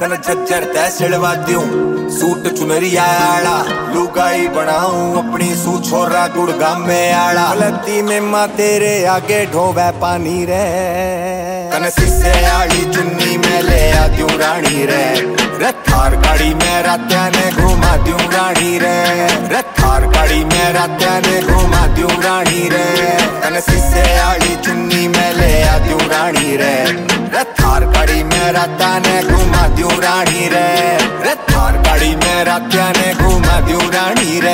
तन झज्जर तय सिड़वा दूं सूट चुनरिया आड़ा लुगाई बनाऊं अपनी सू छोरा गुड़गाम में आड़ा गलती में माँ तेरे आगे ढोवे पानी रे तन शीशे आड़ी चुन्नी में ले आ दूं रानी रे थार गाड़ी में रात्या ने घुमा दूं रानी रे थार गाड़ी में रात्या ने घुमा दूं रानी रे तन शीशे आड़ी चुन्नी में ले आ दूं रानी रे थार गाड़ी में रात्या ने घुमा दूं रानी रे थार गाड़ी में रात्या ने